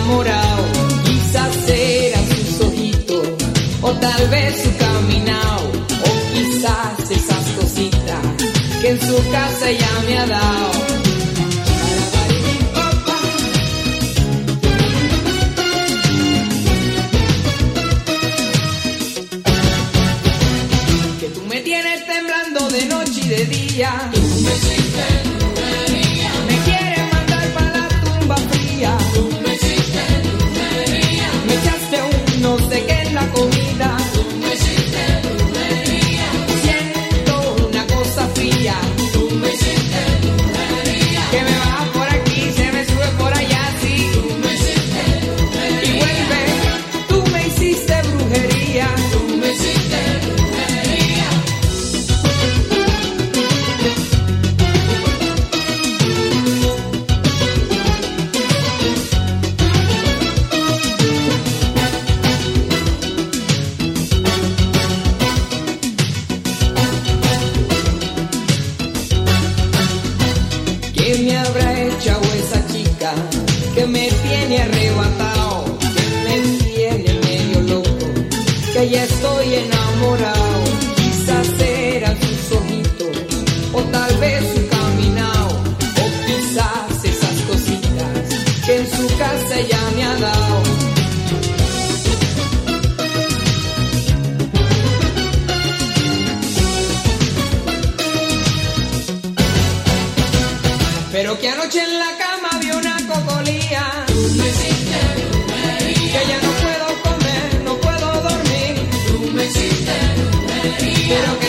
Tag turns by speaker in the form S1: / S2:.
S1: enamorado. Quizás eran sus ojitos, o tal vez su caminado, o quizás esas cositas que en su casa ella me ha dado. Que tú me tienes temblando de noche y de día.
S2: Tú me hiciste brujería.
S1: Me quieres mandar para la tumba fría.
S2: Tú me hiciste brujería.
S1: Me echaste un no sé qué en la comida.
S2: Tú me hiciste brujería.
S1: Siento una cosa fría.
S2: Tú me hiciste brujería.
S1: Que me baja por aquí, se me sube por allá, sí.
S2: Tú me hiciste brujería.
S1: Y vuelve, tú me hiciste brujería.
S2: Tú me hiciste brujería.
S1: ¿Qué me habrá hecho esa chica que me tiene arrebatado, que me tiene medio loco, que ya estoy enamorado? Quizás eran sus ojitos, o tal vez su caminado, o quizás esas cositas que en su casa ella me ha dado. Pero que anoche en la cama vi una cocolía.
S2: Tú me hiciste brujería.
S1: Que ya no puedo comer, no puedo dormir.
S2: Tú me hiciste brujería.
S1: Pero que